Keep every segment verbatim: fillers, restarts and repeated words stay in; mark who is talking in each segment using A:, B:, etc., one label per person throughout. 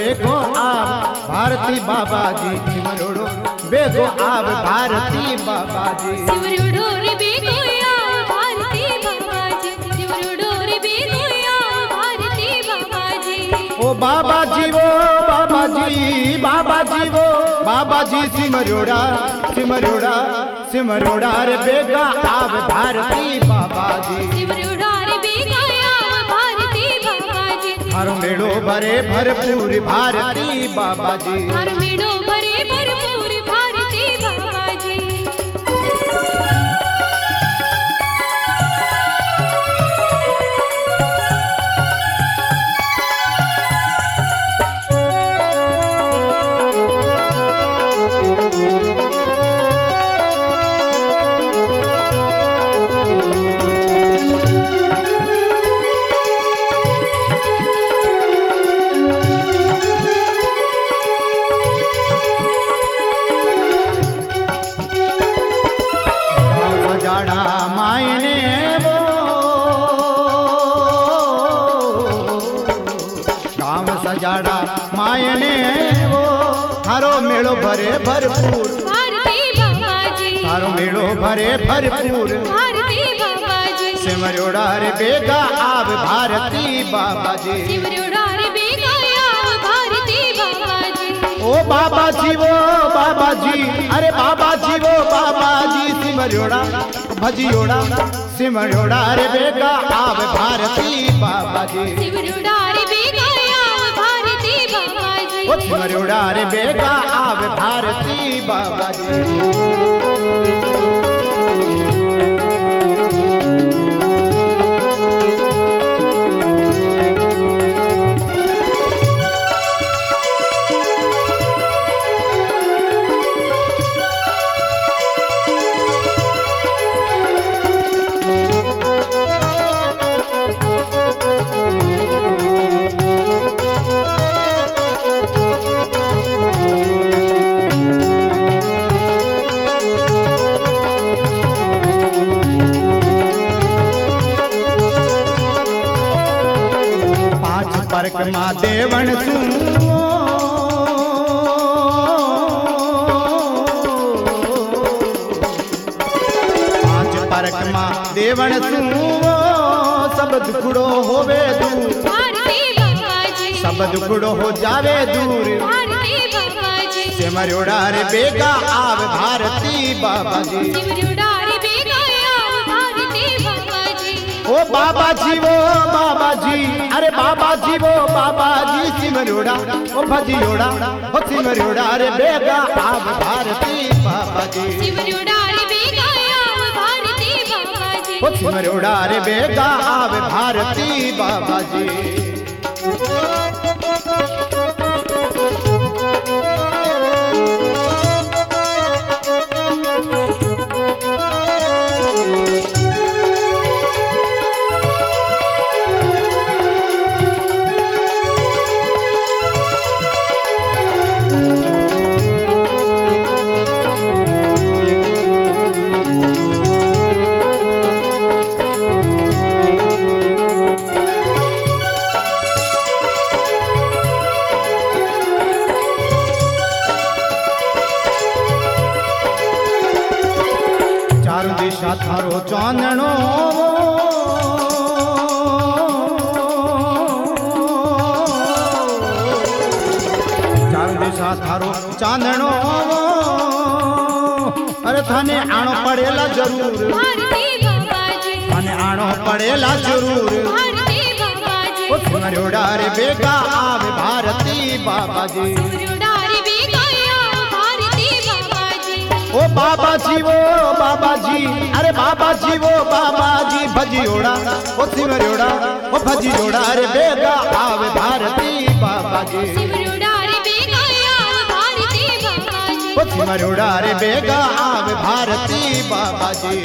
A: बेगो आव भारती बाबा जी सिमरोड़ो बेगो आव भारती बाबा जी
B: सिमरोड़ो रे बेगो आव भारती बाबा जी सिमरोड़ो रे बेगो आव भारती बाबा जी
A: ओ बाबा जी वो बाबा जी बाबा जी वो बाबा जी सिमरोड़ा सिमरोड़ा सिमरोड़ा रे बेगा आव भारती बाबा जी
B: सिमरोड़ा रे बेगा आव भारती बाबा जी
A: हर मेड़ो भरे भरपूर भारती बाबा जी
B: हर मेड़ो भरे भरपूर भारती बाबा जी
A: सजाड़ा मायने वो थारो मेड़ो भरे भरपूर
B: भारती बाबा जी
A: थारो मेड़ो भरे भरपूर
B: भारती बाबा जी
A: सिमरोड़ा रे बेगा आव भारती बाबा जी
B: सिमरोड़ा रे बेगा आव भारती बाबा जी
A: ओ बाबा जी वो बाबा जी अरे बाबा जी वो बाबा जी सिमरोड़ा भजियोड़ा सिमरोड़ा रे बेगा आव भारती बाबा जी
B: सिमरोड़ा रे बेगा
A: सिमरोड़ा रे बेगा आव भारती बाबा जी परक मां देवण सू पांच परक मां देवण सू सब दुखड़ो होवे दूर
B: भारती बाबा जी
A: सब दुखड़ो हो जावे दूर
B: भारती बाबा जी
A: सिमरोड़ा रे बेगा आव भारती बाबा जी
B: सिमरोड़ा रे बेगा आव भारती बाबा जी
A: ओ बाबा जी वो बाबा जी अरे बाबा जी वो बाबा जी सिमरोड़ा ओ भजियोड़ा ओ सिमरोड़ा रे बेगा आव भारती बाबा जी
B: सिमरोड़ा रे बेगा आव भारती बाबा जी
A: ओ सिमरोड़ा रे बेगा आव भारती बाबा जी थारो चांदनो चार दिशा थारो चांदनो अरे थाने आनो पड़ेला जरूर
B: भारती बाबा जी
A: थाने आनो पड़ेला जरूर
B: भारती बाबा जी
A: ओ सिमरोड़ा रे बेगा आव भारती बाबा जी
B: सिमरोड़ा रे बेगा आव भारती बाबा जी
A: ओ बाबा जी वो बाबा जी अरे बाबा जी वो बाबा जी भजियोड़ा ओ सिमरोड़ा ओ भजियोड़ा रे बेगा आव भारती बाबा जी
B: सिमरोड़ा रे बेगा आव भारती बाबा जी
A: ओ सिमरोड़ा रे बेगा आव भारती बाबा जी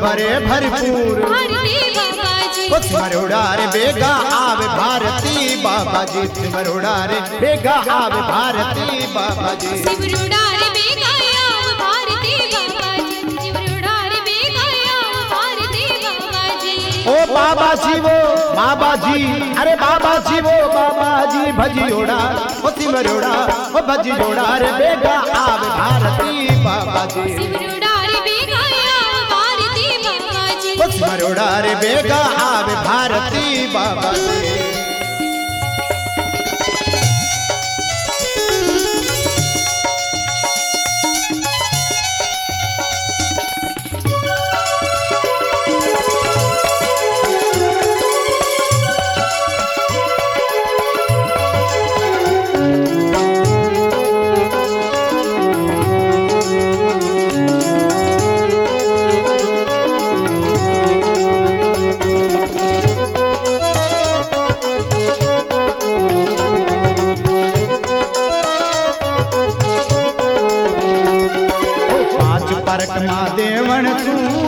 A: भरे भरपूर
B: भारती बाबा जी
A: ओ सिमरोड़ा रे बेगा आवे भारती बाबा जी सिमरोड़ा रे बेगा आवे भारती बाबा जी
B: सिमरोड़ा रे बेगा आवे भारती बाबा जी सिमरोड़ा रे बेगा आवे भारती बाबा जी
A: ओ बाबा जी वो बाबा जी अरे बाबा जी वो बाबा जी भजियोड़ा ओ सिमरोड़ा ओ भजियोड़ा रे बेगा आवे भारती बाबा जी
B: सिमरोड़ा रे बेगा आवे भारती बाबा जी
A: ओ सिमरोड़ा रे बेगा आवे भारती बाबा जी परक मा देवण तू